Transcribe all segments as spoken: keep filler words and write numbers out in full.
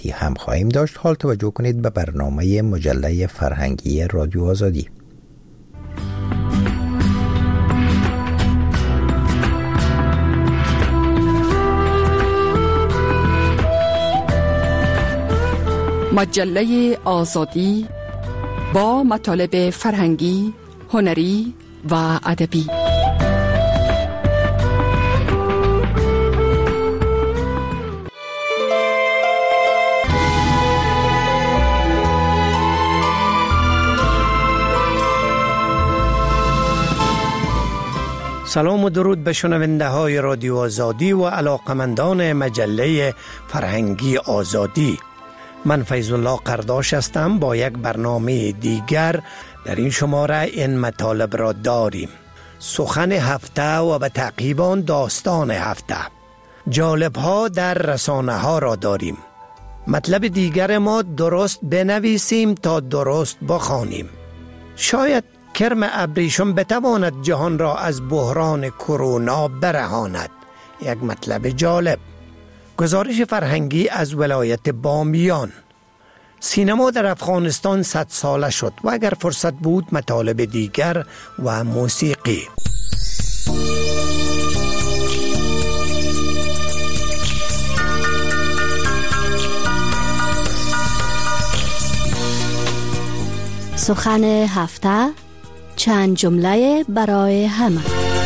دی هم خواهیم داشت. حال توجه کنید به برنامه مجله فرهنگی رادیو آزادی. مجله آزادی با مطالب فرهنگی، هنری و ادبی. سلام و درود به شنونده های رادیو آزادی و علاقمندان مجله فرهنگی آزادی. من فیض الله قرداش هستم. با یک برنامه دیگر در این شماره این مطالب را داریم: سخن هفته و به تعقیب آن داستان هفته. جالب ها در رسانه ها را داریم. مطلب دیگر ما درست بنویسیم تا درست بخوانیم. شاید کرم ابریشم بتواند جهان را از بحران کرونا برهاند. یک مطلب جالب. گزارش فرهنگی از ولایت بامیان. سینما در افغانستان صد ساله شد و اگر فرصت بود مطالب دیگر و موسیقی. سخن هفته، چند جمله برای همه.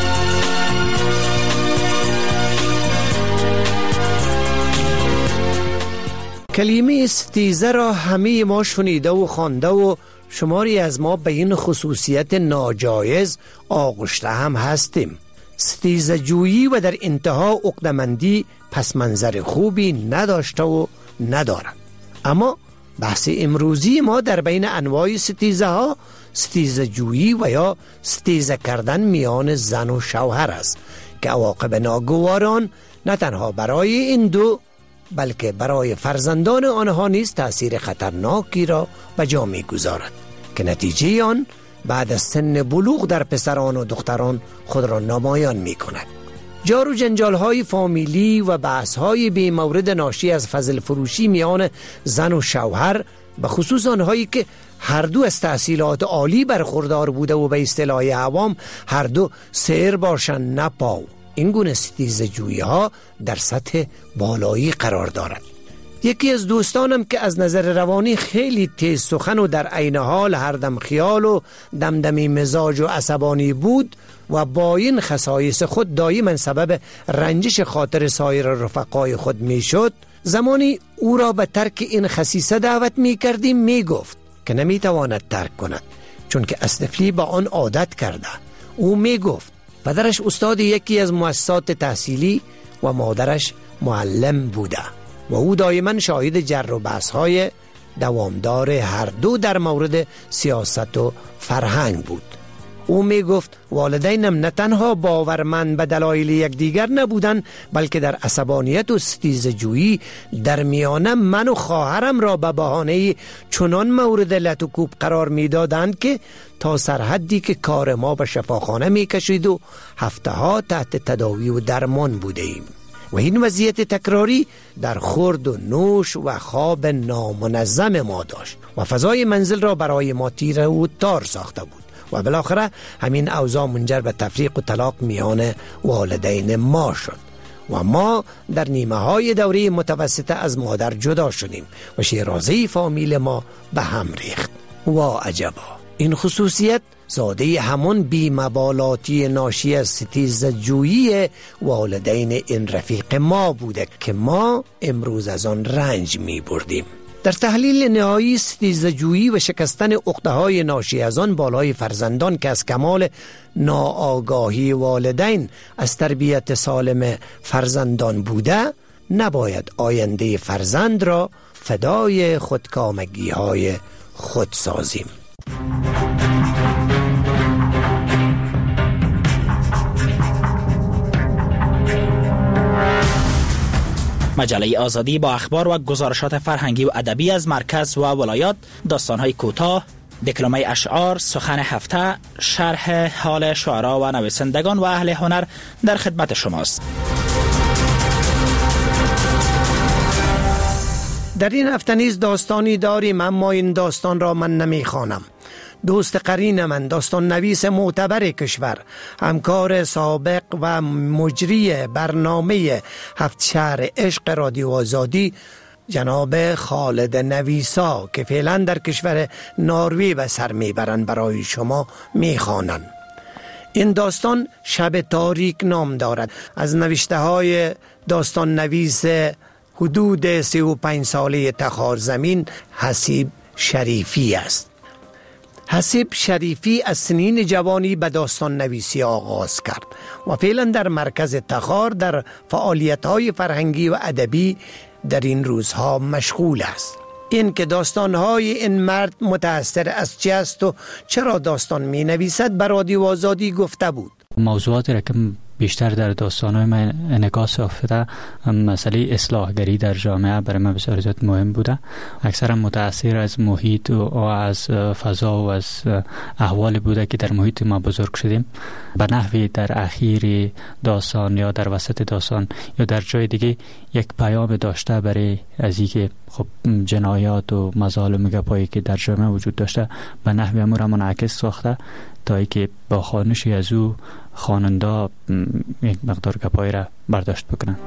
کلمه ستیزه را همه ما شنیده و خوانده و شماری از ما به این خصوصیت ناجایز آغشته هم هستیم. ستیزه جویی و در انتها عقده‌مندی پس منظر خوبی نداشته و ندارد. اما بحث امروزی ما در بین انواع ستیزه ها ستیزه جویی و یا ستیزه کردن میان زن و شوهر است که عواقب ناگواران نه تنها برای این دو بلکه برای فرزندان آنها نیز تأثیر خطرناکی را به جا می‌گذارد که نتیجه آن بعد از سن بلوغ در پسران و دختران خود را نمایان می‌کند. جار و جنجال‌های فامیلی و بحث‌های بی مورد ناشی از فضل فروشی میان زن و شوهر، به خصوص آنهایی که هر دو از تحصیلات عالی برخوردار بوده و به اصطلاح عوام هر دو سیر باشند نه پاو، این گونه ستیزه جویی ها در سطح بالایی قرار دارد. یکی از دوستانم که از نظر روانی خیلی تیز سخن و در عین حال هر دم خیال و دمدمی مزاج و عصبانی بود و با این خصایص خود دایما سبب رنجش خاطر سایر رفقای خود می شد، زمانی او را به ترک این خصیصه دعوت می کردیم می گفت که نمی تواند ترک کند چون که از طفلی با آن عادت کرده. او می گفت پدرش استاد یکی از مؤسسات تحصیلی و مادرش معلم بوده و او دائما شاهد جر و بحث‌های دوامدار هر دو در مورد سیاست و فرهنگ بود. او می گفت والدینم نه تنها باورمند به دلایل یکدیگر نبودند بلکه در عصبانیت و ستیزه جویی در میان من و خواهرم را به بهانه چنان مورد لط و کوب قرار می دادند که تا سرحدی که کار ما به شفاخانه می کشید و هفته ها تحت تداوی و درمان بوده ایم. و این وضعیت تکراری در خورد و نوش و خواب نامنظم ما داشت و فضای منزل را برای ما تیره و تار ساخته بود و بالاخره همین اوضاع منجر به تفریق و طلاق میان والدین ما شد و ما در نیمه های دوره متوسطه از مادر جدا شدیم و شیرازه فامیل ما به هم ریخت. و عجبا، این خصوصیت زاده همون بی‌مبالاتی ناشی از ستیزه جویی والدین این رفیق ما بوده که ما امروز از آن رنج می بردیم. در تحلیل نهایی ستیزه جویی و شکستن عقده‌های ناشی از آن بالای فرزندان که از کمال ناآگاهی والدین از تربیت سالم فرزندان بوده، نباید آینده فرزند را فدای خودکامگی‌های خود سازیم. مجله آزادی با اخبار و گزارشات فرهنگی و ادبی از مرکز و ولایات، داستان‌های کوتاه، دکلمه اشعار، سخن هفته، شرح حال شعرا و نویسندگان و اهل هنر در خدمت شماست. در این هفته نیز داستانی داریم، اما این داستان را من نمیخوانم. دوست قرین من، داستان نویس معتبر کشور، همکار سابق و مجری برنامه هفت شهر عشق رادیو آزادی، جناب خالد نویسا که فعلا در کشور نروژ به سر میبرند، برای شما میخوانند. این داستان شب تاریک نام دارد. از نوشته های داستان نویس حدود سی و پنج ساله تخارزمین حسیب شریفی است. حسیب شریفی از سنین جوانی به داستان نویسی آغاز کرد و فعلا در مرکز تخار در فعالیت‌های فرهنگی و ادبی در این روزها مشغول است. این که داستان‌های این مرد متأثر از چی است و چرا داستان می نویسد به رادیو آزادی گفته بود. موضوعاتی را که بیشتر در داستان‌های من انعکاس یافته، مسئله اصلاحگری در جامعه برای من بسیار زیاد مهم بوده. اکثرا متأثر از محیط و از فضا و از احوال بوده که در محیط ما بزرگ شدیم. به نحوی در اخیر داستان یا در وسط داستان یا در جای دیگه یک پیام داشته برای از اینکه خب جنایات و مظالم گپایی که در جامعه وجود داشته به نحوی امور را منعکس ساخته، تا اینکه با خوانشی از او خواننده یک مقدار گپایی را برداشت بکنن.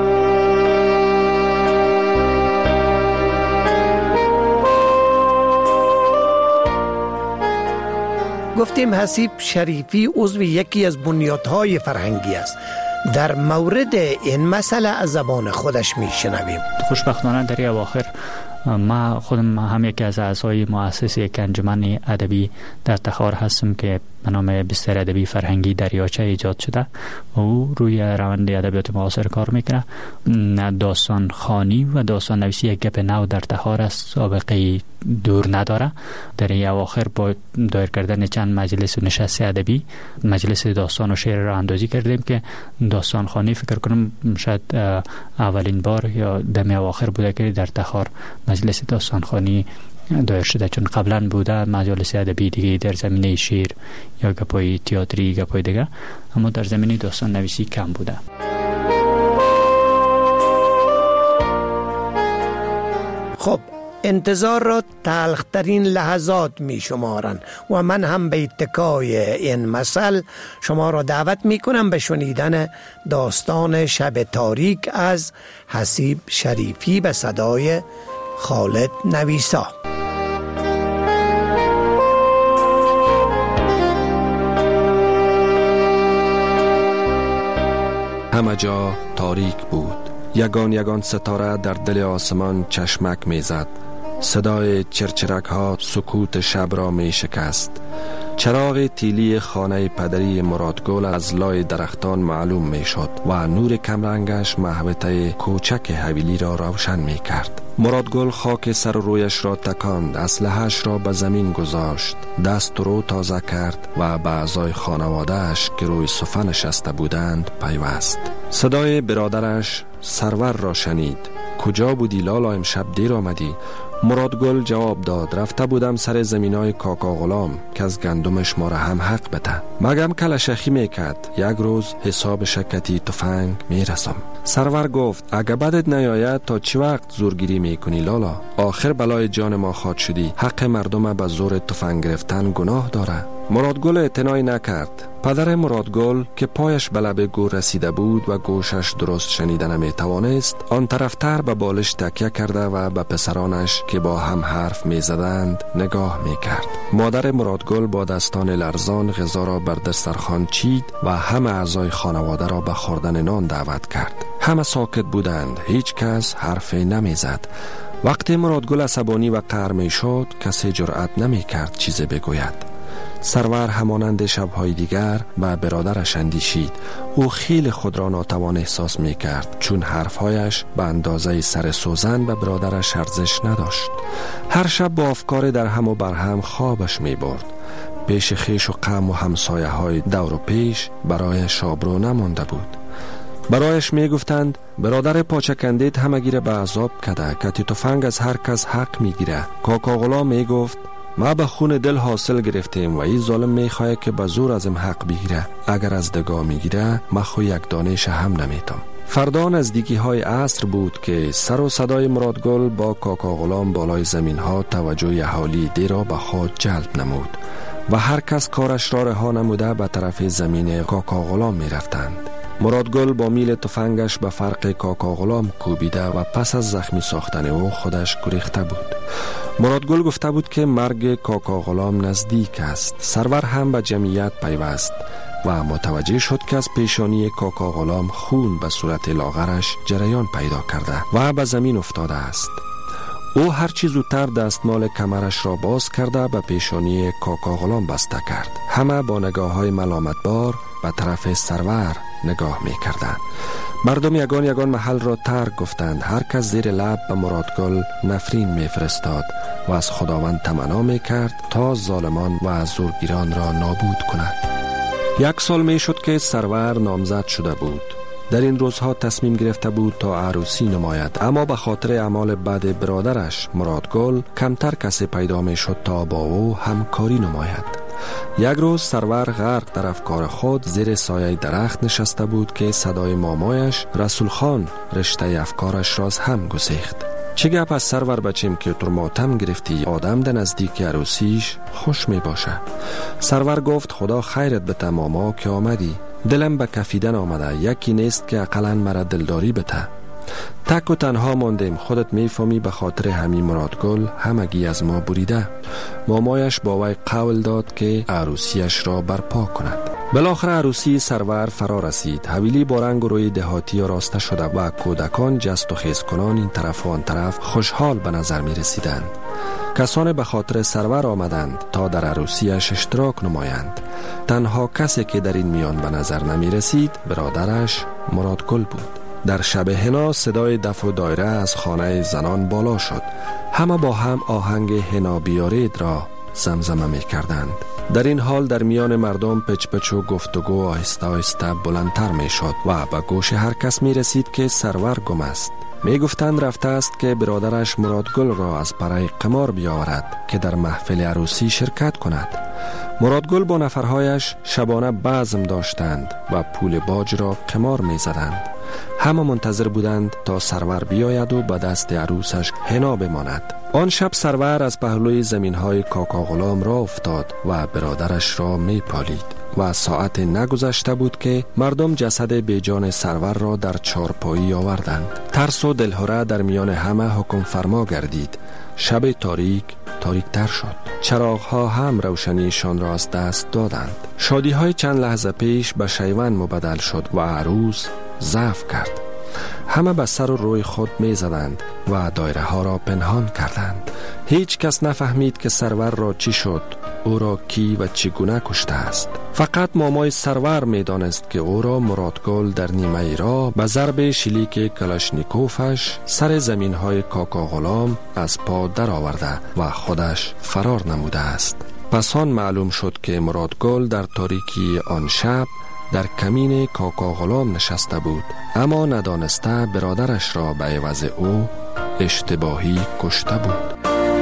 گفتیم حسیب شریفی عضو یکی از بنیادهای فرهنگی است. در مورد این مسئله از زبان خودش میشنویم. خوشبختانه در این اواخر ما خودم هم یکی از اعضای مؤسس یک انجمن ادبی در تخار هستم که به نام بستر ادبی فرهنگی دریاچه ایجاد شده و او روی روند ادبیات معاصر کار میکنه. داستان خوانی و داستان نویسی یک گپ نو در تخار است، سابقه دور نداره. در این اواخر با دایر کردن چند مجلس و نشست ادبی مجلس داستان و شعر را اندازی کردیم که داستان خوانی فکر کنم شاید اولین بار یا دم اواخر بوده که در تخار مجلس داستان خوانی دایر شده، چون قبلا بوده مجالس ادبی دیگه در زمینه شعر یا گپای تئاتری گپای دیگه، اما در زمینه داستان نویسی کم بوده. خب انتظار را تلخترین لحظات می شمارن و من هم به اتکای این مسئله شما را دعوت می کنم به شنیدن داستان شب تاریک از حسیب شریفی به صدای خالد نویسا. همه جا تاریک بود. یگان یگان ستاره در دل آسمان چشمک میزد. صدای چرچرک ها سکوت شب را می شکست. چراغ تیلی خانه پدری مرادگل از لای درختان معلوم می شد و نور کمرنگش محوطه کوچک حویلی را روشن می کرد. مرادگل خاک سر و رویش را تکاند، اسلحه‌اش را به زمین گذاشت، دست و رو تازه کرد و به اعضای خانواده‌اش که روی صفه نشسته بودند پیوست. صدای برادرش سرور را شنید. کجا بودی لالا، امشب دیر آمدی؟ مرادگل جواب داد رفته بودم سر زمینای کاکا غلام که از گندمش ما را هم حق بده. مگم کلشخی میکرد، یک روز حساب شکتی تفنگ میرسم. سرور گفت اگه بدت نیاید تا چی وقت زورگیری میکنی لالا؟ آخر بلای جان ما خواد شدی، حق مردم به زور تفنگ گرفتن گناه داره. مرادگل اعتنایی نکرد. پدر مرادگل که پایش به لب گور رسیده بود و گوشش درست شنیده نمی توانست، آن طرفتر به بالش تکیه کرده و به پسرانش که با هم حرف می زدند نگاه می کرد. مادر مرادگل با دستان لرزان غذا را بر دسترخوان چید و همه اعضای خانواده را به خوردن نان دعوت کرد. همه ساکت بودند، هیچ کس حرفی نمی زد. وقتی مرادگل عصبانی و قهر می شد کسی جرأت نمی کرد چیزی بگوید. سرور همانند شبهای دیگر به برادرش اندیشید. او خیلی خود را ناتوان احساس می کرد چون حرفهایش به اندازه سر سوزن به برادرش ارزش نداشت. هر شب با افکار در هم و بر هم خوابش می برد. پیش خیش و قم و همسایه های دور و پیش برای شابرو نمانده بود. برایش می گفتند برادر پاچکندید همه گیره به عذاب کده، کتی تفنگ از هر کس حق می گیره. کاکا غلام می گفت ما به خون دل حاصل گرفتیم و این ظالم می خواهد که به زور ازم حق بگیره. اگر از دگاه می گیره ما خو یک دانش هم نمیتم. فردا نزدیکی های عصر بود که سر و صدای مرادگل با کاکا غلام بالای زمین ها توجه اهالی دی را به خود جلب نمود و هر کس کارش را رها نموده به طرف زمین کاکا غلام می رفتند. مرادگل با میل تفنگش به فرق کاکا غلام کوبیده و پس از زخمی ساختن او خودش گریخته بود. مرادگل گفته بود که مرگ کاکا غلام نزدیک است. سرور هم به جمعیت پیوست و متوجه شد که از پیشانی کاکا غلام خون به صورت لاغرش جریان پیدا کرده و به زمین افتاده است. او هرچی زودتر دستمال کمرش را باز کرده به پیشانی کاکا غلام بسته کرد. همه با نگاه های ملامتبار به طرف سرور نگاه می کردند. مردم یگان یگان محل را ترک گفتند. هر کس زیر لب به مرادگل نفرین می فرستاد و از خداوند تمنا می کرد تا ظالمان و زورگیران را نابود کند. یک سال می شد که سرور نامزد شده بود. در این روزها تصمیم گرفته بود تا عروسی نماید، اما به خاطر اعمال بد برادرش مرادگل کمتر کسی پیدا می شد تا با او همکاری نماید. یک روز سرور غرق در افکار خود زیر سایه درخت نشسته بود که صدای مامایش رسول خان رشته افکارش را هم گسیخت. چه گپ از سرور بچیم که تو ماتم گرفتی؟ آدم در نزدیک عروسیش خوش می باشه. سرور گفت خدا خیرت بده ماما که آمدی. دلم به کفیدن آمده، یکی نیست که اقلا مرا دلداری بده. تک و تنها ماندیم. خودت میفهمی به خاطر همین مرادگل همگی از ما بریده. مامایش با وی قول داد که عروسیش را برپا کند. بالاخره عروسی سرور فرا رسید. حویلی با رنگ و روی دهاتی راسته شده و کودکان جست و خیز کنان این طرف و آن طرف خوشحال به نظر می رسیدند. کسان به خاطر سرور آمدند تا در عروسیش اشتراک نمایند. تنها کسی که در این میان به نظر نمی رسید برادرش مرادگل بود. در شب حنا صدای دف و دایره از خانه زنان بالا شد. همه با هم آهنگ حنا بیارید را زمزمه می کردند. در این حال در میان مردم پچ پچ و گفتگو آهسته آهسته بلندتر می شد و به گوش هر کس می رسید که سرور گم است. می گفتند رفته است که برادرش مرادگل را از برای قمار بیاورد که در محفل عروسی شرکت کند. مرادگل با نفرهایش شبانه بزم داشتند و پول باج را قمار می زدند. همه منتظر بودند تا سرور بیاید و به دست عروسش حنا بماند. آن شب سرور از پهلوی زمینهای کاکا غلام را افتاد و برادرش را می پالید و ساعت نگذشته بود که مردم جسد بیجان سرور را در چارپایی آوردند. ترس و دلهره در میان همه حکم فرما گردید. شب تاریک تاریک تر شد. چراغها هم روشنیشان را از دست دادند. شادی های چند لحظه پیش به شیون مبدل شد و عروس ضعف کرد. همه به سر و روی خود می زدند و دایره ها را پنهان کردند. هیچ کس نفهمید که سرور را چی شد، او را کی و چگونه کشته است. فقط مامای سرور می دانست که او را مرادگل در نیمه ای را به ضرب شلیک کلاشنیکوفش سر زمین های کاکا غلام از پا در آورده و خودش فرار نموده است. پس آن معلوم شد که مرادگل در تاریکی آن شب در کمین کاکا غلام نشسته بود، اما ندانسته برادرش را به عوض او اشتباهی کشته بود.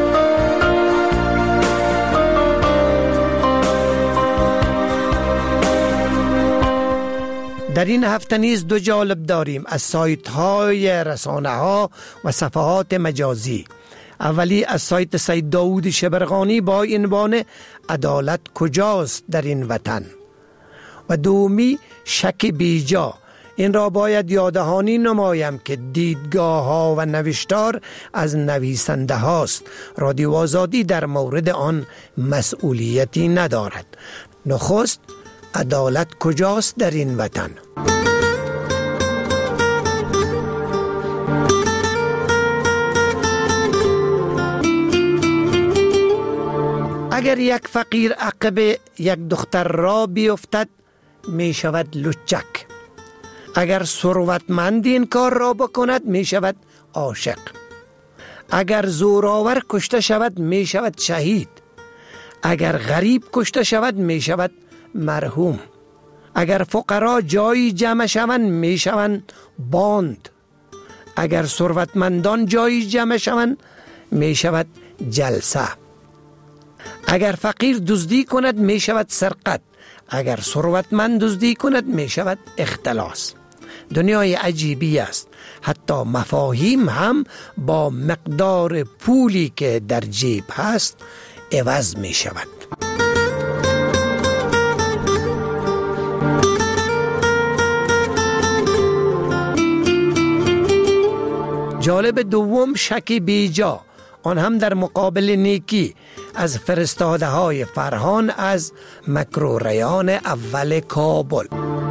در این هفته نیز دو جالب داریم از سایت های رسانه ها و صفحات مجازی. اولی از سایت سید داود شبرغانی با عنوان عدالت کجاست در این وطن و دومی شک بیجا. این را باید یادهانی نمایم که دیدگاه ها و نوشتار از نویسنده هاست. رادیو آزادی در مورد آن مسئولیتی ندارد. نخست عدالت کجاست در این وطن؟ اگر یک فقیر عقب یک دختر را بیفتد می شود لچک. اگر ثروتمند این کار را بکند می شود عاشق. اگر زورآور کشته شود می شود شهید. اگر غریب کشته شود می شود مرحوم. اگر فقرا جایی جمع شوند می شوند باند. اگر ثروتمندان جایی جمع شوند می شود جلسه. اگر فقیر دزدی کند می شود سرقت. اگر ثروتمند دزدی کند می شود اختلاس. دنیای عجیبی است. حتی مفاهیم هم با مقدار پولی که در جیب هست عوض می شود. جالب دوم شک بیجا، آن هم در مقابل نیکی، از فرستاده های فرهان از مکروریان اول کابل.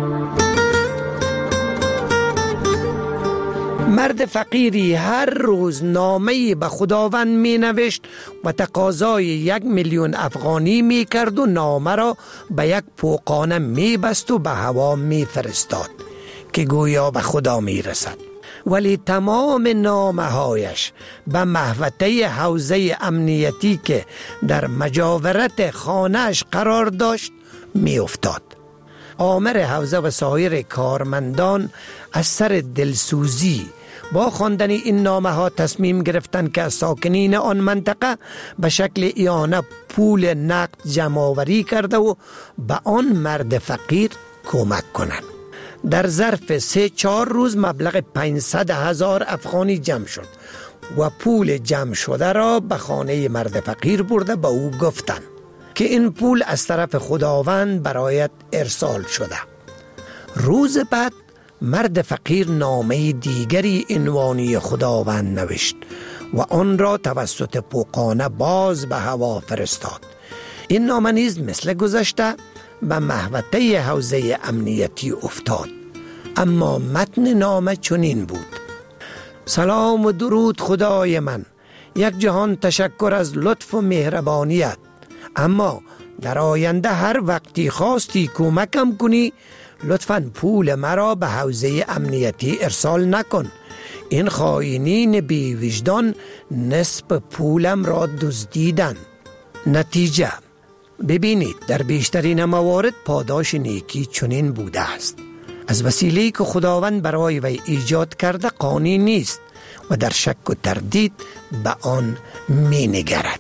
مرد فقیری هر روز نامه‌ای به خداوند می نوشت و تقاضای یک میلیون افغانی می کرد و نامه را به یک پوقانه می بست و به هوا می فرستاد که گویا به خدا می رسد. ولی تمام نامه هایش به محوطه حوزه امنیتی که در مجاورت خانهش قرار داشت می افتاد. آمر حوزه و سایر کارمندان از سر دلسوزی با خواندن این نامه ها تصمیم گرفتند که از ساکنین آن منطقه به شکل اعانه پول نقد جمع آوری کرده و به آن مرد فقیر کمک کنند. در ظرف سه چهار روز مبلغ پانصد هزار افغانی جمع شد و پول جمع شده را به خانه مرد فقیر برده به او گفتند که این پول از طرف خداوند برایت ارسال شده. روز بعد مرد فقیر نامه دیگری عنوانی خداوند نوشت و آن را توسط پوقانه باز به هوا فرستاد. این نامه نیز مثل گذشته به محوطه حوزه امنیتی افتاد، اما متن نامه چنین بود: سلام و درود خدای من، یک جهان تشکر از لطف و مهربانیت، اما در آینده هر وقتی خواستی کمکم کنی لطفاً پول مرا به حوزه امنیتی ارسال نکن. این خائنین بی وجدان نصف پولم را دزدیدند. نتیجه ببینید، در بیشترین موارد پاداش نیکی چنین بوده است. از وسیله‌ای که خداوند برای وی ایجاد کرده قانی نیست و در شک و تردید به آن می نگرد.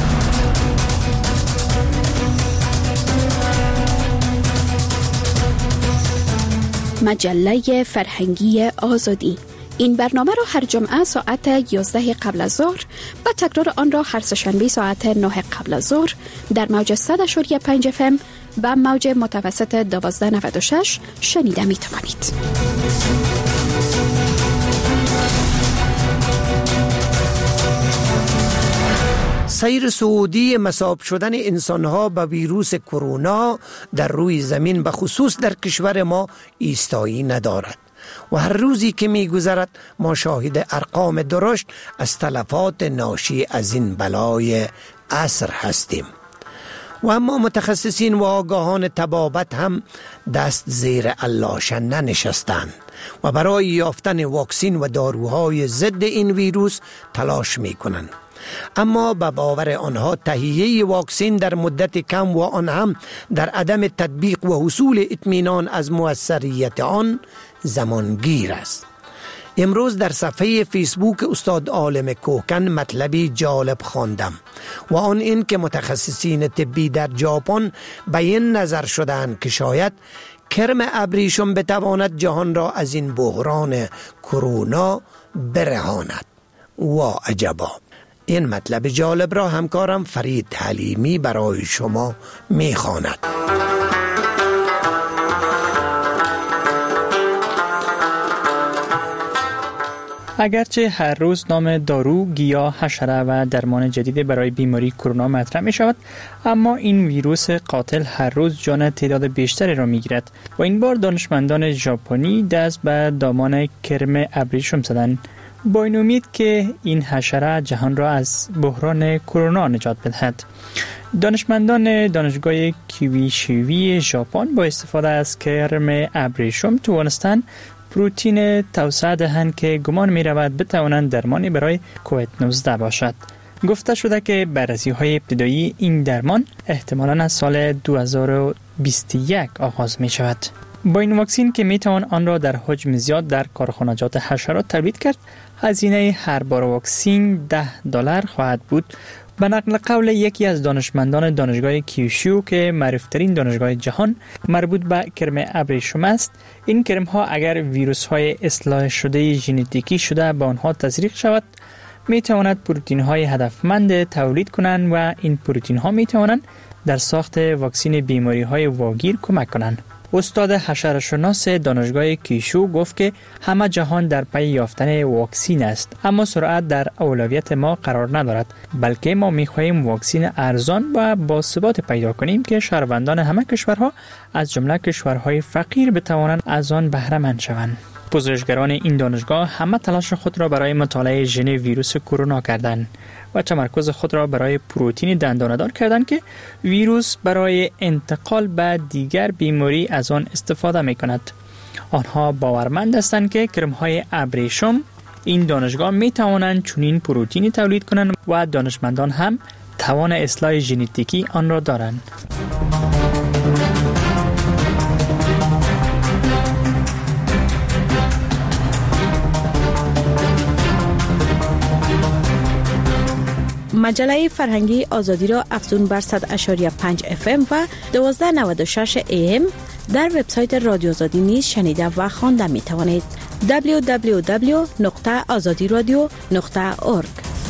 مجله فرهنگی آزادی. این برنامه را هر جمعه ساعت یازده قبل از ظهر و تکرار آن را هر سه‌شنبه ساعت نه قبل از ظهر در موج صد و پنج اف ام و موج متوسط دوازده نود و شش شنیده می توانید. سیر سعودی مصاب شدن انسانها به ویروس کرونا در روی زمین به خصوص در کشور ما ایستایی ندارد و هر روزی که می گذرد ما شاهد ارقام درشت از تلفات ناشی از این بلای عصر هستیم. و اما متخصصین و آگاهان طبابت هم دست زیر اللاشن ننشستند و برای یافتن واکسین و داروهای ضد این ویروس تلاش می کنند. اما به باور آنها تهیه واکسین در مدت کم و آن هم در عدم تطبیق و حصول اطمینان از موثریت آن زمانگیر است. امروز در صفحه فیسبوک استاد عالم کوکن مطلبی جالب خواندم و آن این که متخصصین طبی در ژاپن به این نظر شدند که شاید کرم ابریشم بتواند جهان را از این بحران کرونا برهاند. و عجبا، این مطلب جالب را همکارم فرید حلیمی برای شما می‌خواند. اگرچه هر روز نام دارو، گیاه، حشره و درمان جدید برای بیماری کرونا مطرح می شود، اما این ویروس قاتل هر روز جان تعداد بیشتری را می گیرد و این بار دانشمندان ژاپنی دست به دامان کرم ابریشم زدند با این امید که این حشره جهان را از بحران کرونا نجات بدهد. دانشمندان دانشگاه کیویشیوی ژاپن با استفاده از کرم ابریشم توانستند پروتئین توسعه دهند که گمان می رود بتوانند درمانی برای کووید نوزده باشد. گفته شده که بررسی های ابتدایی این درمان احتمالاً از سال دو هزار و بیست و یک آغاز می شود. با این واکسین که می توان آن را در حجم زیاد در کارخانجات حشرات تولید کرد، هزینه هر بار واکسین ده دلار خواهد بود به نقل قول یکی از دانشمندان دانشگاه کیوشو که معروفترین دانشگاه جهان مربوط به کرم ابریشم است، این کرم ها اگر ویروس های اصلاح شده ژنتیکی شده به آنها تزریق شود می تواند پروتئین های هدفمند تولید کنند و این پروتئین ها می توانند در ساخت واکسن بیماری های واگیر کمک کنند. استاد حشره‌شناس دانشگاه کیشو گفت که همه جهان در پی یافتن واکسن است، اما سرعت در اولویت ما قرار ندارد، بلکه ما می‌خواهیم واکسن ارزان و باثبات پیدا کنیم که شهروندان همه کشورها از جمله کشورهای فقیر بتوانند از آن بهره مند شوند. پژوهشگران این دانشگاه همه تلاش خود را برای مطالعه ژن ویروس کرونا کردند و تمرکز خود را برای پروتئین دندانه‌دار کردند که ویروس برای انتقال به دیگر بیماری از آن استفاده می‌کند. آنها باورمند هستند که کرم‌های ابریشم این دانشگاه می‌توانند چنین پروتئینی تولید کنند و دانشمندان هم توان اصلاح ژنتیکی آن را دارند. مجله فرهنگی آزادی را افزون بر صد و پنج اف ام و دوازده نود و شش ای ام در وبسایت رادیو آزادی نیز شنیده و خوانده می توانید. دبلیو دبلیو دبلیو دات آزادی رادیو دات اورگ.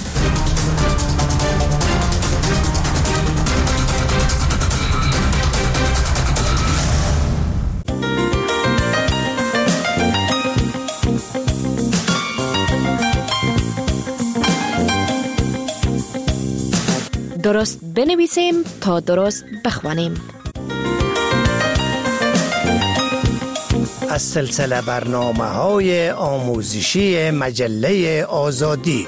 درست بنویسیم تا درست بخوانیم. از سلسله برنامه‌های آموزشی مجله آزادی.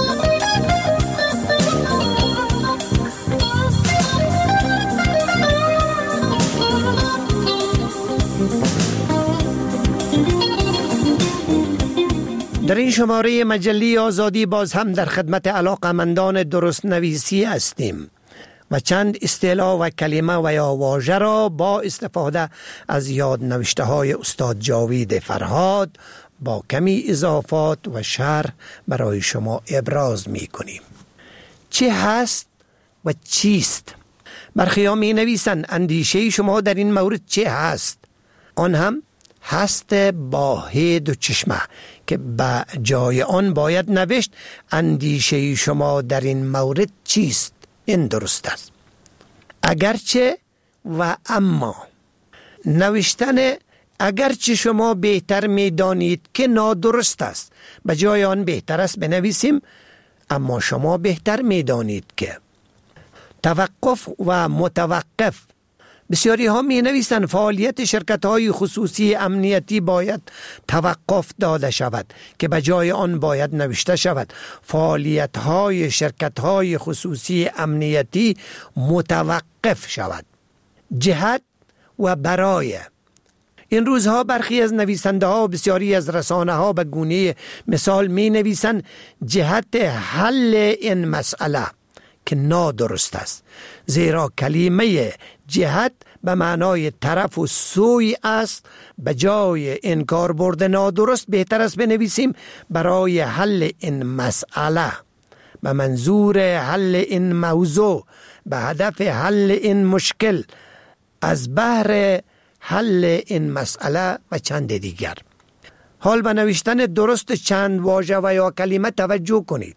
در این شماره مجله آزادی باز هم در خدمت علاقه‌مندان درست نویسی هستیم و چند اصطلاح و کلمه و یا واژه را با استفاده از یاد نوشته های استاد جاوید فرهاد با کمی اضافات و شرح برای شما ابراز می کنیم. چه هست و چیست؟ برخی ها می نویسند اندیشه شما در این مورد چه هست؟ آن هم هست با هی دو چشمه که به جای آن باید نوشت اندیشه شما در این مورد چیست؟ این درست است. اگرچه و اما نوشتن اگرچه شما بهتر می دانید که نادرست است، به جای آن بهتر است بنویسیم اما شما بهتر می دانید که. توقف و متوقف، بسیاری ها می نویسند فعالیت شرکت های خصوصی امنیتی باید توقف داده شود که به جای آن باید نوشته شود فعالیت های شرکت های خصوصی امنیتی متوقف شود. جهت و برای، این روزها برخی از نویسنده ها و بسیاری از رسانه ها به گونه مثال می نویسند جهت حل این مسئله که نادرست است، زیرا کلمه جهت به معنای طرف و سوی است. به جای این کاربرد نادرست بهتر است بنویسیم برای حل این مسئله، به منظور حل این موضوع، به هدف حل این مشکل، از بهر حل این مسئله و چند دیگر. حال به نوشتن درست چند واژه و یا کلمه توجه کنید.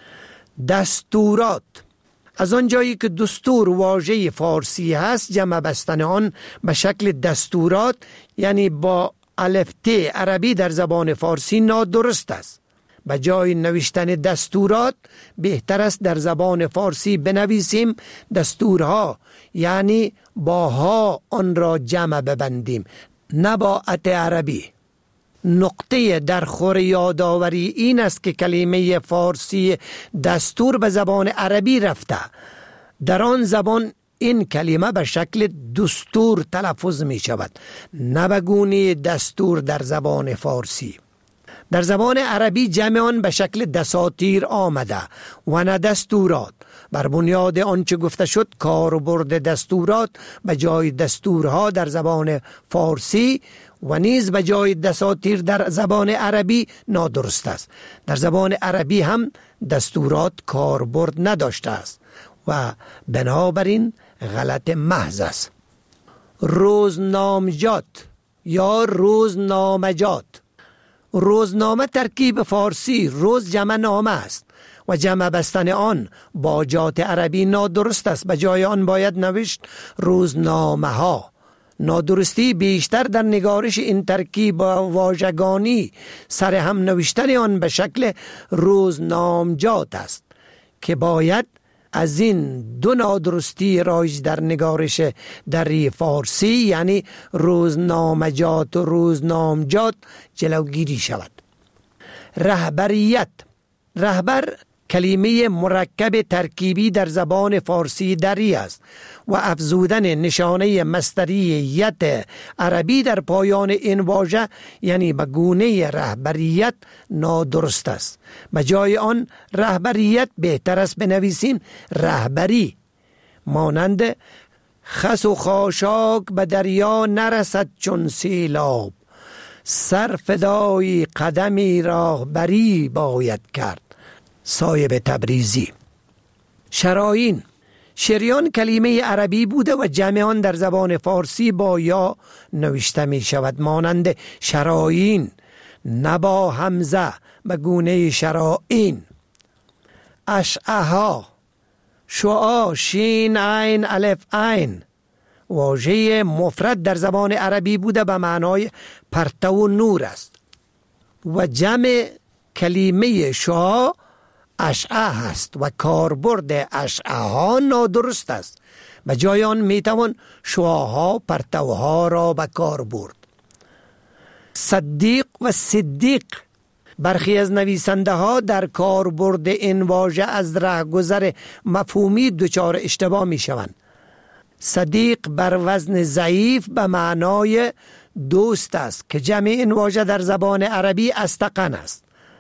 دستورات، از آن جایی که دستور واژه فارسی هست، جمع بستن آن به شکل دستورات یعنی با الف ت عربی در زبان فارسی نادرست است. به جای نوشتن دستورات بهتر است در زبان فارسی بنویسیم دستورها، یعنی با ها آن را جمع ببندیم نه با ات عربی. نقطه در خور یادآوری این است که کلمه فارسی دستور به زبان عربی رفته، در آن زبان این کلمه به شکل دستور تلفظ می شود، نه به گونه دستور در زبان فارسی. در زبان عربی جمع آن به شکل دساتیر آمده و نه دستورات. بر بنیاد آنچه گفته شد کاربرد دستورات به جای دستورها در زبان فارسی و نیز به جای دساتیر در زبان عربی نادرست است. در زبان عربی هم دستورات کاربرد نداشته است و بنابراین غلط محض است. روزنامجات یا روزنامجات. روزنامه ترکیب فارسی روز جمع نامه است و جمع بستن آن با جات عربی نادرست است. به جای آن باید نوشت روزنامه ها. نادرستی بیشتر در نگارش این ترکیب واژگانی سر هم نوشتن آن به شکل روزنامجات است که باید از این دو نادرستی رایج در نگارش در فارسی یعنی روزنامجات و روزنامجات جلوگیری شود. رهبریت. رهبر کلمه مرکب ترکیبی در زبان فارسی دری است و افزودن نشانه مصدریت عربی در پایان این واژه یعنی به گونه رهبریت نادرست است. به جای آن رهبریت بهتر است بنویسیم رهبری. مانند خس و خاشاک به دریا نرسد چون سیلاب، سر فدای قدمی راهبری باید کرد. صایب تبریزی. شراین. شریان کلمه عربی بوده و جمع آن در زبان فارسی با یا نوشته می شود مانند شراین، نه با همزه به گونه شرائین. اشعها. شعا شین عین الف عین واژه مفرد در زبان عربی بوده به معنای پرتو نور است و جمع کلمه شعا اشعه هست و کاربرد اشعه ها نادرست است. به جای آن میتوان شعاها پرتوها را به کار برد. صدیق و صدیق. برخی از نویسنده ها در کاربرد این واژه از رهگذر مفهومی دچار اشتباه می شوند. صدیق بر وزن ضعیف به معنای دوست است که جمع این واژه در زبان عربی استقن است.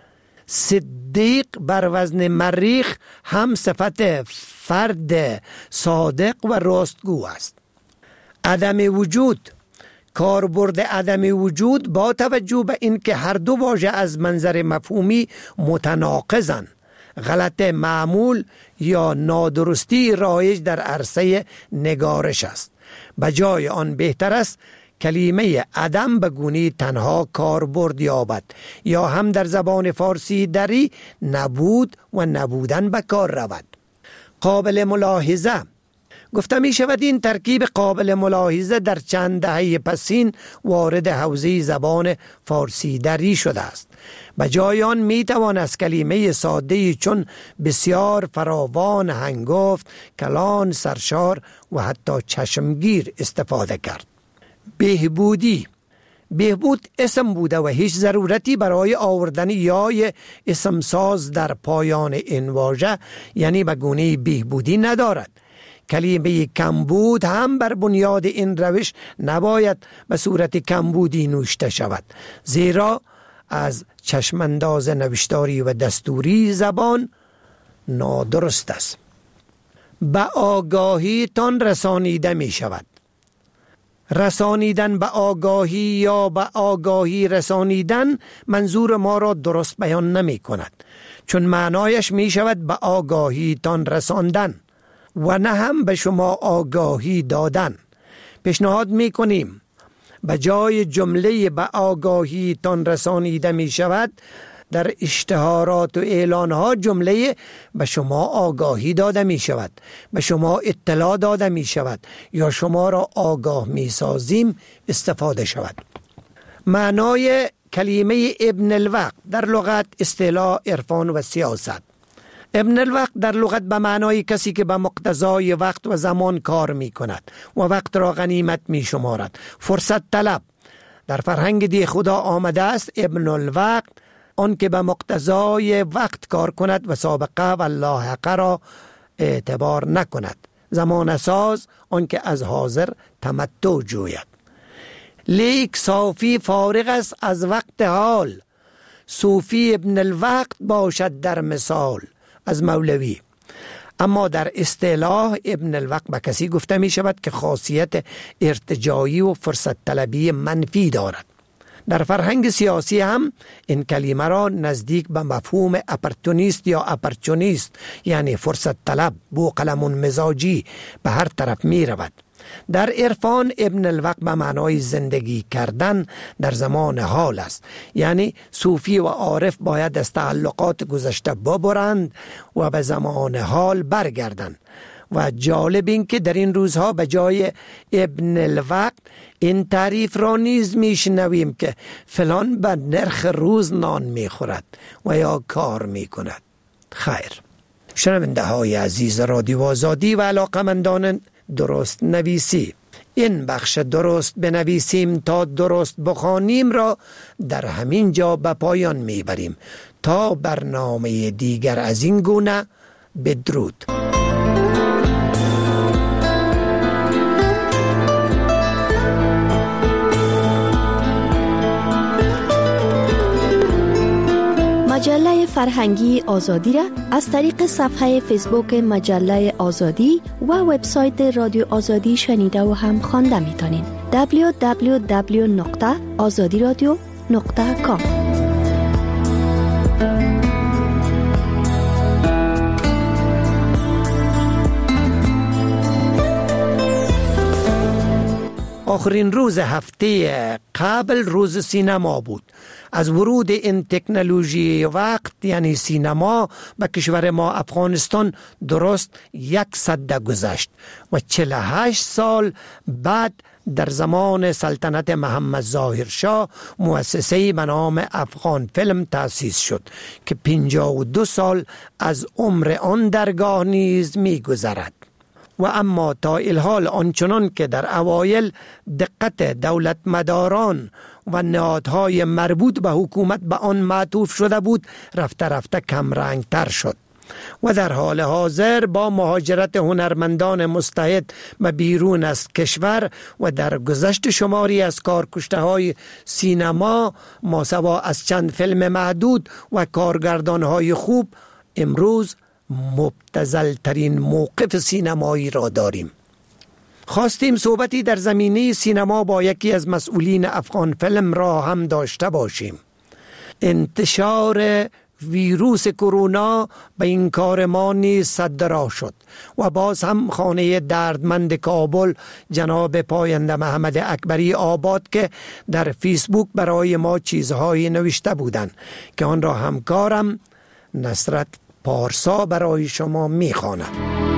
صدیق بر وزن مریخ هم صفت فرد صادق و راستگو است. عدم وجود. کاربرد عدم وجود با توجه به اینکه هر دو واژه از منظر مفهومی متناقضند غلط معمول یا نادرستی رایج در عرصه نگارش است. به جای آن بهتر است کلمه عدم به گونه تنها کاربرد یابد یا هم در زبان فارسی دری نبود و نبودن به کار رود. قابل ملاحظه. گفته می شود این ترکیب قابل ملاحظه در چند دهه پسین وارد حوزه زبان فارسی دری شده است. به جای آن می توان از کلمه ساده چون بسیار، فراوان، هنگفت، کلان، سرشار و حتی چشمگیر استفاده کرد. بهبودی. بهبود اسم بوده و هیچ ضرورتی برای آوردن یای اسم ساز در پایان این واژه یعنی به گونه بهبودی ندارد. کلمه کمبود هم بر بنیاد این روش نباید به صورت کمبودی نوشته شود، زیرا از چشمانداز نوشتاری و دستوری زبان نادرست است. به آگاهی تان رسانیده می شود. رسانیدن به آگاهی یا به آگاهی رسانیدن منظور ما را درست بیان نمی کند، چون معنایش می شود به آگاهی تان رساندن و نه هم به شما آگاهی دادن. پیشنهاد می کنیم به جای جمله به آگاهی تان رسانیده می شود در اشتهارات و اعلانها جمله به شما آگاهی داده می شود، به شما اطلاع داده می شود یا شما را آگاه می سازیم استفاده شود. معنای کلمه ابن الوقت در لغت اصطلاح عرفان و سیاست. ابن الوقت در لغت به معنای کسی که به مقتضای وقت و زمان کار می کند و وقت را غنیمت می شمارد. فرصت طلب. در فرهنگ دی خدا آمده است ابن الوقت آن که به مقتضای وقت کار کند و سابقه و لاحقه را اعتبار نکند. زمان ساز آن که از حاضر تمتع جوید. لیک صافی فارغ است از وقت حال، صوفی ابن الوقت باشد در مثال. از مولوی. اما در اصطلاح ابن الوقت به کسی گفته می شود که خاصیت ارتجاعی و فرصت طلبی منفی دارد. در فرهنگ سیاسی هم این کلمه را نزدیک به مفهوم اپرتونیست یا اپرچونیست یعنی فرصت طلب بوقلمون مزاجی به هر طرف می رود. در عرفان ابن الوقت به معنای زندگی کردن در زمان حال است، یعنی صوفی و عارف باید از تعلقات گذشته ببرند و به زمان حال برگردند. و جالب این که در این روزها به جای ابن الوقت این تعریف را نیز میشنویم که فلان به نرخ روز نان میخورد و یا کار میکند. خیر، شنونده های عزیز رادیو آزادی و علاقمندان درست نویسی، این بخش درست بنویسیم تا درست بخوانیم را در همین جا به پایان میبریم تا برنامه دیگر از این گونه. بدرود. مجله فرهنگی آزادی را از طریق صفحه فیسبوک مجله آزادی و وبسایت رادیو آزادی شنیده و هم خوانده میتونید. دبلیو دبلیو دبلیو نقطه آزادی رادیو نقطه کام. آخرین روز هفته قبل روز سینما بود. از ورود این تکنولوژی وقت یعنی سینما به کشور ما افغانستان درست یک سده گذشت و چهل و هشت سال بعد در زمان سلطنت محمد ظاهر شاه مؤسسه‌ای به نام افغان فیلم تأسیس شد که پنجاه و دو سال از عمر آن درگاه نیز می گذرد. و اما تا الحال آنچنان که در اوایل دقت دولت مداران و نهادهای مربوط به حکومت به آن معطوف شده بود، رفته رفته کم رنگ تر شد و در حال حاضر با مهاجرت هنرمندان مستعد به بیرون از کشور و در گذشت شماری از کارکشته های سینما ماسوا از چند فیلم محدود و کارگردان های خوب، امروز مبتذل ترین موقف سینمایی را داریم. خواستیم صحبتی در زمینه سینما با یکی از مسئولین افغان فیلم را هم داشته باشیم. انتشار ویروس کرونا به این کار ما نیز سد راه شد و باز هم خانه دردمند کابل جناب پاینده محمد اکبری آباد که در فیسبوک برای ما چیزهایی نوشته بودند که آن را همکارم نصرت پارسا برای شما میخواند.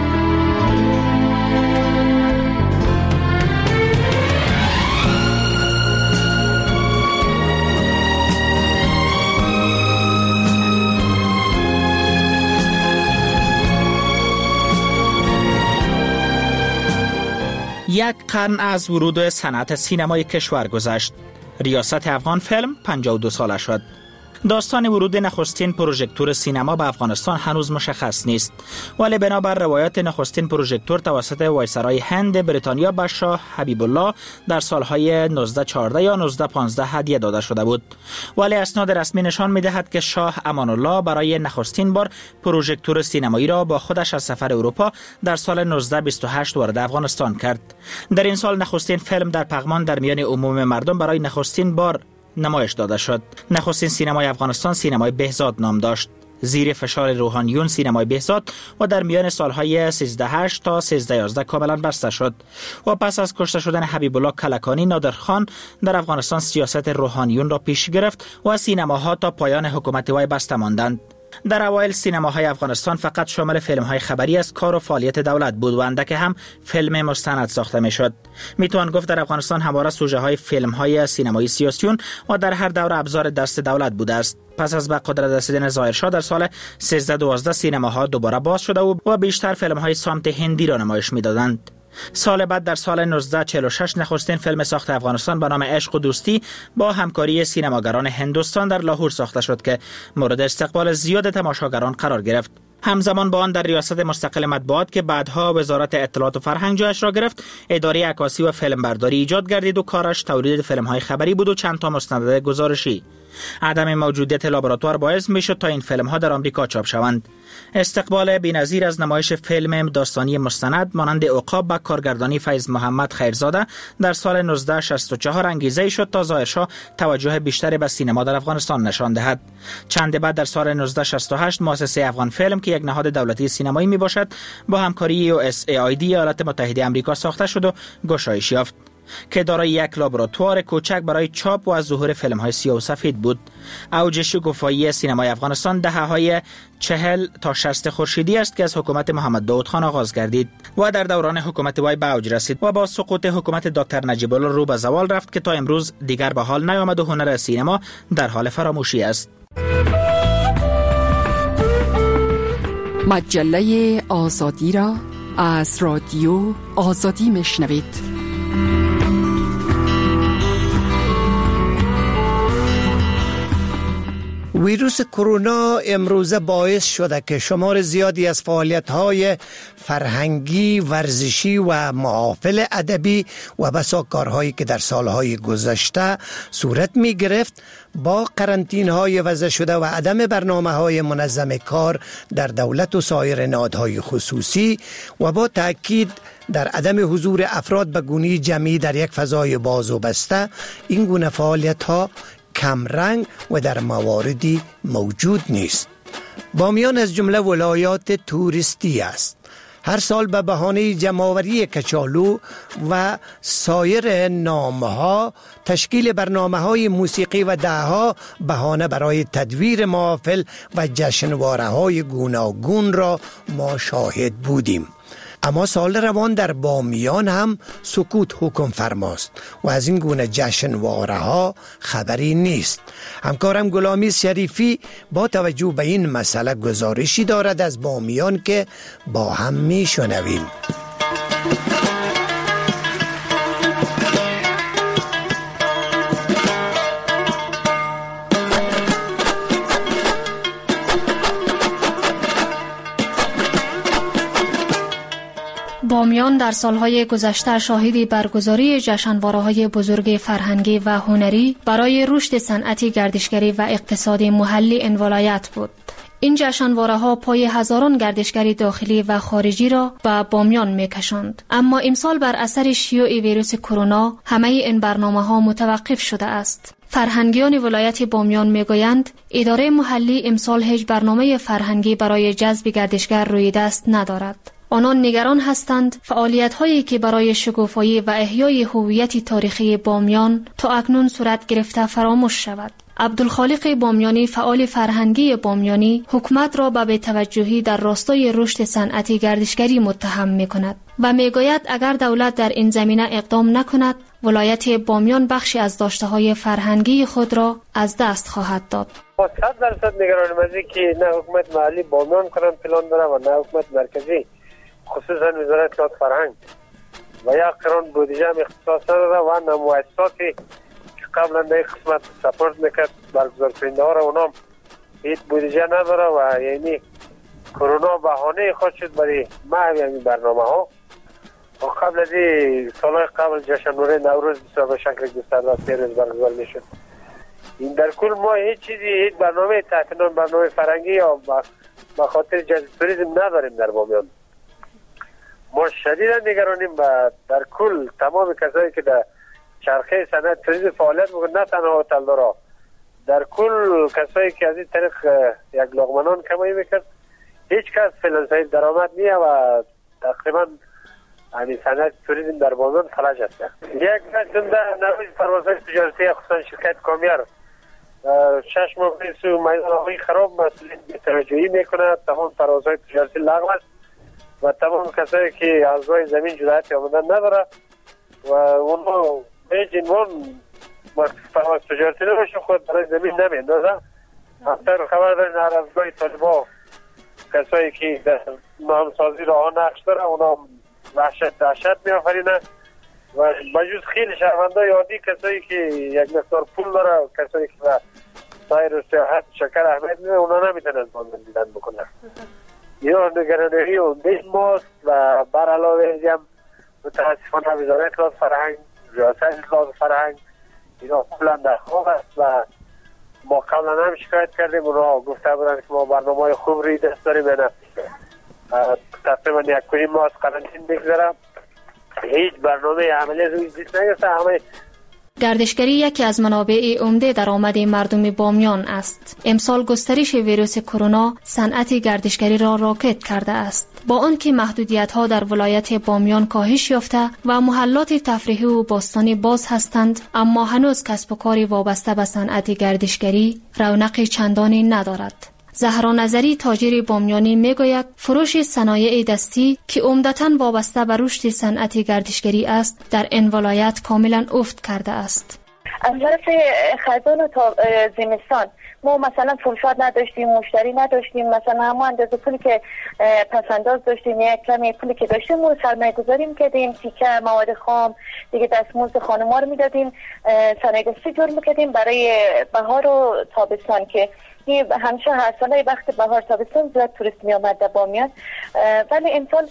یک قرن از ورود صنعت سینمای کشور گذشت. ریاست افغان فیلم پنجاه و دو ساله شد. داستان ورود نخستین پروژکتور سینما به افغانستان هنوز مشخص نیست، ولی بنابر روایات نخستین پروژکتور توسط وایسرای هند بریتانیا به شاه حبیب الله در سالهای نوزده چهارده یا نوزده پانزده هدیه داده شده بود. ولی اسناد رسمی نشان می‌دهد که شاه امان الله برای نخستین بار پروژکتور سینمایی را با خودش از سفر اروپا در سال نوزده بیست و هشت وارد افغانستان کرد. در این سال نخستین فیلم در پغمان در میان عموم مردم برای نخستین بار نمایش داده شد. نخستین سینمای افغانستان سینمای بهزاد نام داشت. زیر فشار روحانیون سینمای بهزاد و در میان سالهای سیزده هشت تا سیزده یازده کاملا بسته شد و پس از کشته شدن حبیب الله کلکانی نادرخان در افغانستان سیاست روحانیون را پیش گرفت و سینماها تا پایان حکومت وی بسته ماندند. در اوایل سینماهای افغانستان فقط شامل فیلم‌های خبری از کار و فعالیت دولت بود و اندک هم فیلم مستند ساخته می‌شد. میتوان گفت در افغانستان همواره سوژه‌های فیلم‌های سینمایی سیاسیون و در هر دور ابزار دست دولت بوده است. پس از به قدرت رسیدن ظاهرشاه در سال سیزده دوازده سینماها دوباره باز شده و بیشتر فیلم‌های سمت هندی را نمایش می‌دادند. سال بعد در سال نوزده چهل و شش نخستین فیلم ساخت افغانستان به نام عشق و دوستی با همکاری سینماگران هندوستان در لاهور ساخته شد که مورد استقبال زیاد تماشاگران قرار گرفت. همزمان با آن در ریاست مستقل مطبوعات که بعدها وزارت اطلاعات و فرهنگ جایش را گرفت، اداره عکاسی و فیلمبرداری ایجاد گردید و کارش تولید فیلم‌های خبری بود و چند تا مستند گزارشی. عدم موجودیت لابراتوار باعث می شد تا این فیلم ها در آمریکا چاپ شوند. استقبال بی‌نظیر از نمایش فیلم داستانی مستند مانند عقاب به کارگردانی فیض محمد خیرزاده در سال نوزده شصت و چهار انگیزه شد تا ظاهرشاه توجه بیشتری به سینما در افغانستان نشان دهد. چند بعد در سال نوزده شصت و هشت مؤسسه افغان فیلم که یک نهاد دولتی سینمایی می باشد با همکاری یو اس ای آی دی ایالات متحده آمریکا ساخته شد و گشایش یافت که دارای یک لابراتوار کوچک برای چاپ و از ظهور فیلم های سیاه و سفید بود. اوج شکوفایی سینمای افغانستان دهه‌های چهل تا شصت خورشیدی است که از حکومت محمد داود خان آغاز گردید و در دوران حکومت وی به اوج رسید و با سقوط حکومت دکتر نجیب الله رو به زوال رفت که تا امروز دیگر به حال نیامد و هنر سینما در حال فراموشی است. مجله آزادی را از رادیو آزادی میشنوید. ویروس کرونا امروزه باعث شده که شمار زیادی از فعالیت‌های فرهنگی، ورزشی و محافل ادبی و بسا کارهایی که در سالهای گذشته صورت می گرفت با قرنطینه‌های وضع شده و عدم برنامه‌های منظم کار در دولت و سایر نهادهای خصوصی و با تأکید در عدم حضور افراد به گونه جمعی در یک فضای باز و بسته، این گونه فعالیت‌ها کم رنگ و در مواردی موجود نیست. بامیان از جمله ولایات توریستی است. هر سال به بهانه جمع‌آوری کچالو و سایر نام‌ها تشکیل برنامه‌های موسیقی و دهها بهانه برای تدویر محافل و جشنواره‌های گوناگون را ما شاهد بودیم. اما سال روان در بامیان هم سکوت حکم فرماست و از این گونه جشنواره ها خبری نیست. همکارم غلامی شریفی با توجه به این مسئله گزارشی دارد از بامیان که با هم می شنویم. بامیان در سالهای گذشته شاهدی برگزاری جشنواره‌های بزرگ فرهنگی و هنری برای رشد صنعت گردشگری و اقتصاد محلی این ولایت بود. این جشنواره‌ها پای هزاران گردشگری داخلی و خارجی را به بامیان می‌کشاند. اما امسال بر اثر شیوع ویروس کرونا همه این برنامه‌ها متوقف شده است. فرهنگیان ولایت بامیان میگویند اداره محلی امسال هیچ برنامه فرهنگی برای جذب گردشگر روی دست ندارد. آنان نگران هستند فعالیت‌هایی که برای شکوفایی و احیای هویت تاریخی بامیان تا اکنون صورت گرفته فراموش شود. عبدالخالق بامیانی فعال فرهنگی بامیانی حکومت را به بی‌توجهی در راستای رشد صنعت گردشگری متهم می‌کند و میگوید اگر دولت در این زمینه اقدام نکند ولایت بامیان بخشی از داشته‌های فرهنگی خود را از دست خواهد داد. صد درصد نگرانیم از اینکه نه حکومت محلی بامیان کنن پلان داره و نه حکومت مرکزی، خصوصا وزارت کار فرهنگ و یا قران بودجه هم اختصاص نداره و نه مؤسساتی که قبلا در این قسمت سپورت میکرد برگزار کننده ها را اونام هیچ بودجه نداره و یعنی کرونا بهانه خود شد برای محو این برنامه ها. و قبل از این سالهای قبل جشنواره نوروز بسیار به شکل گسترده سه روز برگزار میشد. این در کل ما هیچ چیزی هیچ برنامه تحت نام برنامه فرهنگی یا به خاطر جذب توریسم نداریم در بامیان. ما شدیدا نگرانیم و در کل تمام کسایی که در چرخه صنعت توریسم فعالیت میکنند، نه تنها هتلدارا، در کل کسایی که از این طریق یک لقمه کمایی میکرد، هیچ کس فعلا صاحب درآمد نیه و تقریبا همین صنعت توریسم در بامیان فلج است. یک قسم در نوید پروازهای تجارتی خصوصا شرکت کامیار شش ماه سو میدان هوایی خراب مسئولیت بی‌توجهی میکنه، تمام پروازهای تجارتی لغو است و تمام کسایی که از روی زمین جرأت آمدن نداره و اونها به عنوان پرواز تجارتی نمیشه خود برای زمین نمیندازه. همطور خبر دارین عرضگاه طالبا کسایی که در نامسازی راه نقش داره اونا وحشت دهشت میآفرینه و بجز خیلی شهروندای عادی کسایی که یک مقدار پول داره و کسایی که به سایر سیاحت شکر اهمیت میده اونا نمیتونن باندن دیدن بکنن. یا نگرانی اونده ماست و بر علاوه ازیم متاسفانه وزارت فرهنگ، ریاست فرهنگ اینا کلا در خواب است و ما قبلا هم شکایت کردیم، اونا گفته بودن که ما برنامه خوب روی دست داریم. نه تقریبا یک کنیم ما از قرنطین بگذارم، هیچ برنامه عملی روی دست نگرفته. همه گردشگری یکی از منابع عمده درآمد مردم بامیان است. امسال گسترش ویروس کرونا صنعت گردشگری را راکد کرده است. با آنکه محدودیت‌ها در ولایت بامیان کاهش یافته و محلات تفریحی و باستانی باز هستند، اما هنوز کسب و کاری وابسته به صنعت گردشگری رونق چندانی ندارد. زهرا نظری تاجر بامیانی میگوید فروش صنایع دستی که عمدتاً وابسته به رشد صنعت گردشگری است در این ولایت کاملا افت کرده است. از طرف خزان و زمستان ما مثلا فروشات نداشتیم، مشتری نداشتیم، مثلا همون اندازه پولی که پسنداز داشتیم یک کمی پولی که داشتیم و سرمایه گذاری میکردیم، تیکه مواد خام دیگه دستمزد خانم‌ها رو میدادیم، صنایع دستی جور میکردیم برای بهار و تابستان که همیشه هر ساله وقت بهار تابستان زیاد توریست می آمد در بامیان. ولی امسال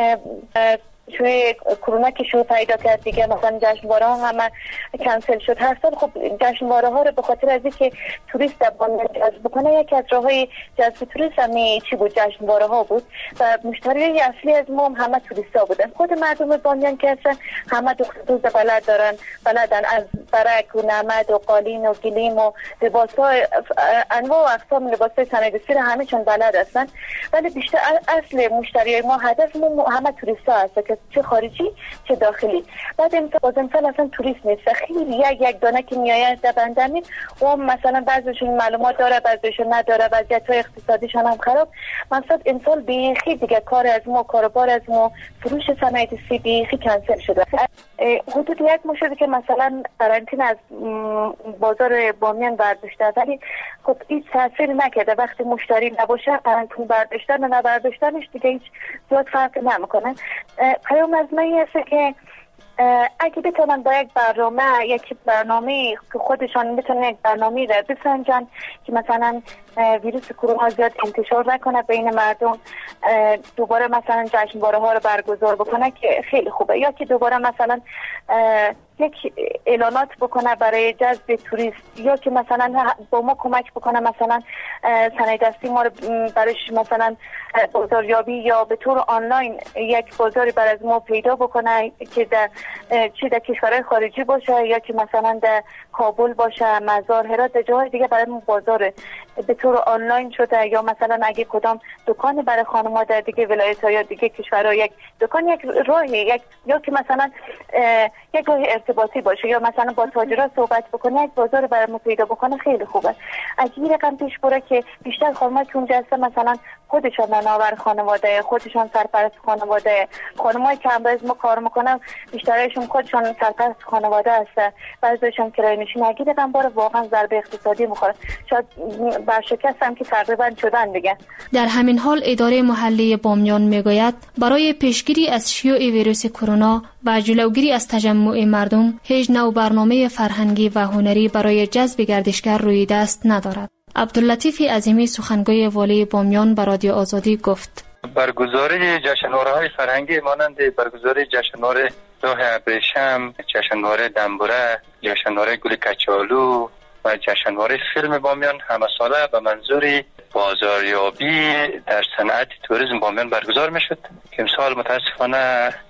شوی کرونا که شو پیدا کرد دیگه مثلا جشنواره ها همه کنسل شد. هر سال خب جشنواره ها رو به خاطر از اینکه توریست در بامیان جذب بکنه، یکی از راههای جذب توریست همین چی بود؟ جشنواره ها بود و مشتری اصلی از ما همه توریست ها بودن. خود مردم بامیان که هستن همه دختوز بلد دارن، بلدن از برک و نمد و قالین و گلیم و لباس ها، انواع و اقسام لباس های صنایع دستی رو همه چون بلد هستن. ولی بیشتر اصل مشتری ما هدف ما همه توریست ها هستن، چه خارجی چه داخلی. بعد امسال امسال اصلا توریست نیست، خیلی یک یک دانه که میآید در بندرمین و مثلا بعضیشون معلومات داره بعضیشون نداره، وضعیت‌های اقتصادیشون هم خراب. مثلا امسال بیخی دیگه کار از ما، کاروبار از ما، فروش صنایع دستی بیخی کنسل شده. حدود یک ماه شده که مثلا قرنطینه از بازار بامیان برداشته، ولی خب هیچ تاثیر نکرده. وقتی مشتری نباشه قرنطینه برداشتن و نبرداشتنش دیگه هیچ زیاد فرق نمیکنه. پیام از من این است که اگه بتونن با یک برنامه یک برنامه که خودشان بتونن یک برنامه را بسنجن که مثلا ویروس کرونا زیاد انتشار نکنه بین مردم، دوباره مثلا جشنواره ها رو برگزار بکنه که خیلی خوبه، یا که دوباره مثلا یک اعلانات بکنه برای جذب توریست، یا که مثلا با ما کمک بکنه مثلا صنایع دستی ما رو برایش مثلا بازاریابی یا به طور آنلاین یک بازاری برای از ما پیدا بکنه که در چه در کشورهای خارجی باشه یا که مثلا در کابل باشه، مزار، هرات، در جاهای دیگه برای ما بازار به طور آنلاین شده، یا مثلا اگه کدام دکان برای خانم‌ها در دیگه ولایت‌ها یا دیگه کشورها یک دکان، یک راهی یک یا که مثلا یک راه ارتباطی باشه، یا مثلا با تاجرها صحبت بکنه یک بازار برای ما پیدا بکنه، خیلی خوبه. اگه این رقم پیش بره که بیشتر خانم‌ها که اونجا هستن مثلا خودشان مناور خانواده، خودشان سرپرست خانواده، خانم‌هایی که همراه ما کار میکنن بیشترشون خودشان سرپرست خانواده هستن، بعضیشون کرایه‌نشین. اگه رقم باره واقعا ضربه اقتصادی میخوره، شاید برشکست هم که تقریبا شدن دیگه. در همین حال اداره محلی بامیان میگوید برای پیشگیری از شیوع ویروس کرونا و جلوگیری از تجمع مردم هیچ نوع برنامه فرهنگی و هنری برای جذب گردشگر روی دست ندارد. عبداللطیف عظیمی سخنگوی والی بامیان به رادیو آزادی گفت: برگزاری جشنواره‌های فرهنگی مانند برگزاری جشنواره راه ابریشم، جشنواره دنبوره، جشنواره گل کچالو و جشنواره فیلم بامیان همه ساله به منظور بازاریابی در صنعت توریسم بامیان برگزار می شد که امسال متاسفانه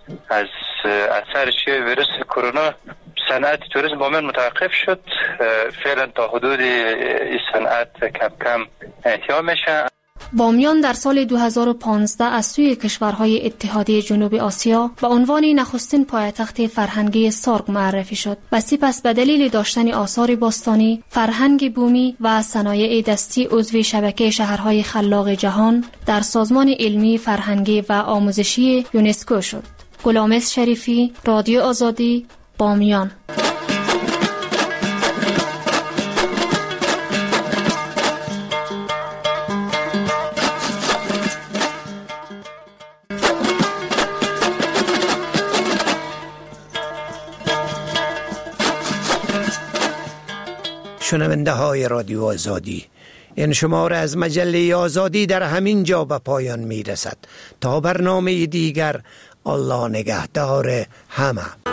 از اثر شیوع ویروس کرونا صنعت توریسم بامیان متوقف شد. فعلا تا حدود این صنعت کم کم احیا میشه. بامیان در سال دو هزار و پانزده از سوی کشورهای اتحادیه جنوب آسیا به عنوان نخستین پایتخت فرهنگی سارگ معرفی شد و سپس به دلیل داشتن آثار باستانی، فرهنگ بومی و صنایع دستی عضو شبکه شهرهای خلاق جهان در سازمان علمی، فرهنگی و آموزشی یونسکو شد. غلامس شریفی، رادیو آزادی، بامیان. شنونده های رادیو آزادی، این شماره از مجله آزادی در همین جا به پایان می رسد. تا برنامه دیگر، الله نگهدار همه.